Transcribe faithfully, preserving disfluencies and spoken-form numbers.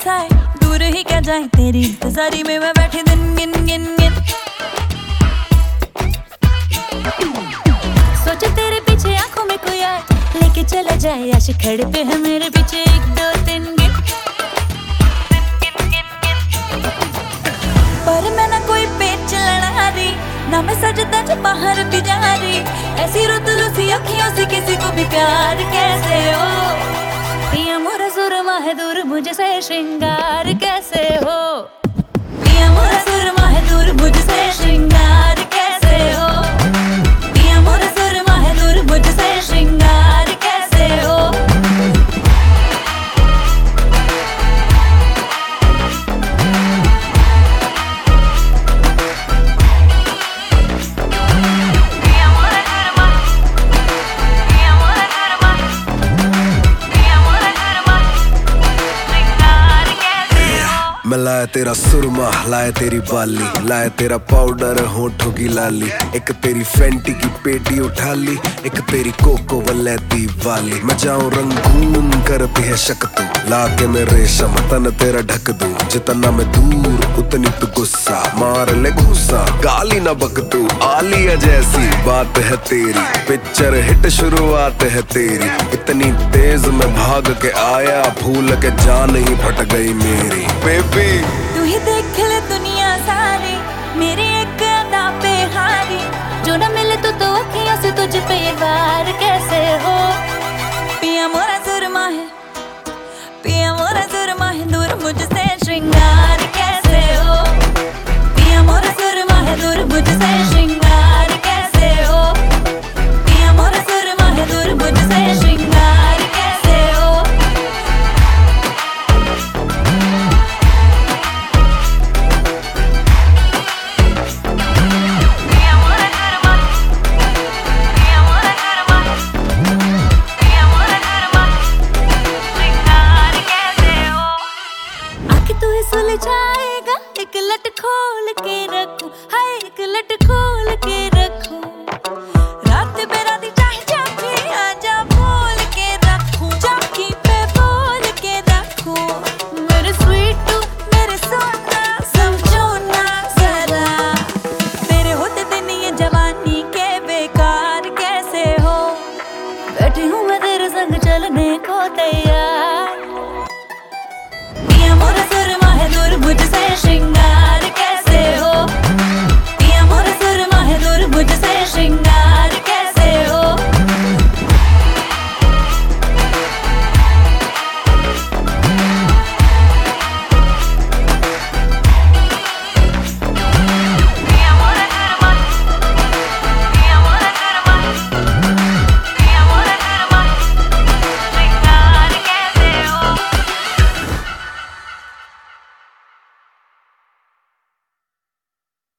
सा है, दूर ही क्या जाए तेरी इंतजारी में मैं बैठी दिन गिन गिन गिन। सोचे तेरे पीछे आंखों में कोई आए, लेके चला जाए आशिक खड़े पे है मेरे पीछे एक दो तीन गिन। पर मैं ना कोई पेच लड़ा रही, ना मैं सजदा जो बाहर भी जा रही। ऐसी रुतलू सी अखियों से किसी को भी प्यार कैसे हो। पिया मोरा सुरमा है दूर मुझसे श्रृंगार कैसे हो। पिया मोरा सुरमा है दूर मुझसे श्रृंगार कैसे हो। पिया मोरा सुरमा है दूर मुझसे श्रृंगार कैसे हो। मैं लाया तेरा सुरमा, लाया तेरी बाली, लाया तेरा पाउडर होठों की लाली। एक तेरी फैंटी की पेटी उठा ली, एक तेरी कोको वलैती वाली। मैं जाऊं रंगून करती है शक तू, लाके मैं रेशम तन तेरा ढक दूं। जितना मैं दूर उतनी तू गुस्सा, मार ले घूसा गाली ना बक तू। आलिया जैसी बात है तेरी, पिक्चर हिट शुरुआत है तेरी। इतनी तेज मैं भाग के आया, भूल के जान ही फट गई मेरी बेबी। तू ही देख ले दुनिया सारी, मेरी एक अदा पे हारी। जो न मिले तो तो अखियों से तुझ पे ये वार कैसे हो। पिया मोरा सुरमा है, पिया मोरा सुरमा है दूर मुझसे श्रृंगार कैसे हो। पिया मोरा सुरमा है दूर मुझसे श्रृंगार कैसे हो। पिया मोरा सुरमा है दूर मुझसे श्रृंगार कैसे हो। सुलझाएगा एक लट खोल के रखूं, हाय एक लट खोल के